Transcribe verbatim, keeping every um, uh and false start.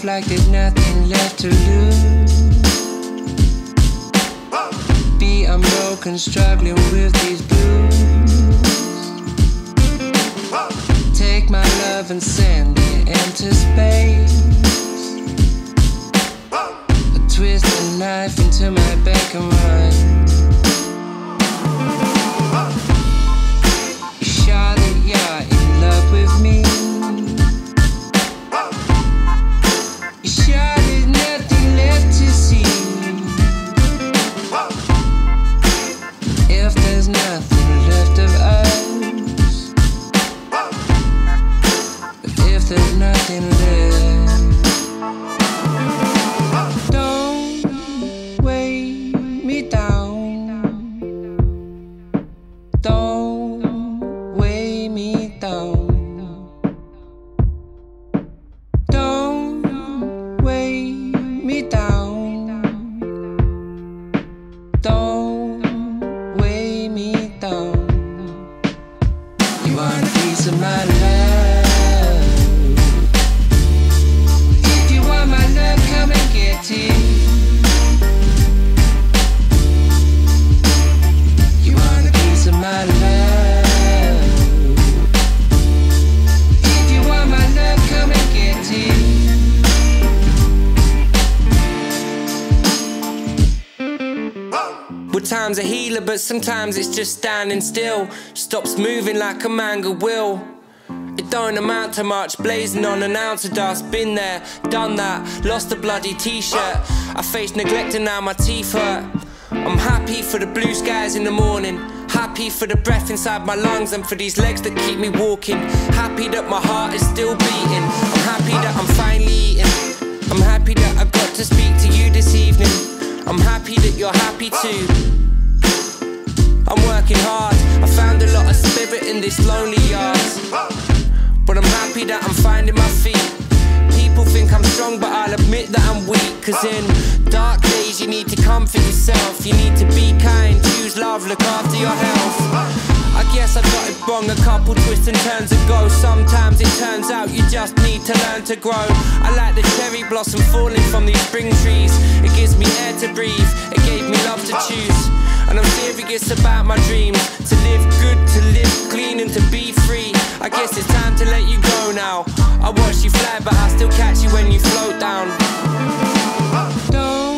life like there's nothing left to lose. Be I'm broken, struggling with these blues. Take my love and send it into space. Twist a knife into my back and run. You shot that you're in love with me. You shot there's nothing left to see. If there's nothing left of us, if there's nothing left. Don't weigh me down. Don't weigh me down. Don't weigh me down. You want a piece of my love? If you want my love, come and get it. My love. If you want my love, come and get it. Well, time's a healer, but sometimes it's just standing still. Stops moving like a manga will. It don't amount to much, blazing on an ounce of dust. Been there, done that, lost a bloody t-shirt. I face neglect and now my teeth hurt. I'm happy for the blue skies in the morning. Happy for the breath inside my lungs and for these legs that keep me walking. Happy that my heart is still beating. I'm happy that I'm finally eating. I'm happy that I got to speak to you this evening. I'm happy that you're happy too. I'm working hard, I found a lot of spirit in this lonely yard. But I'm happy that I'm finding my feet. People think I'm strong, but I'll admit that I'm weak. Cause in dark days you need to comfort yourself. You need to be kind, choose love, look after your health. I guess I got it wrong a couple twists and turns ago. Sometimes it turns out you just need to learn to grow. I like the cherry blossom falling from these spring trees. It gives me air to breathe, it gave me love to choose. And I'm serious about my dreams, to live good, to live clean and to be free. I guess it's time to let you go now. I watch you fly, but I still catch you when you float down. Don't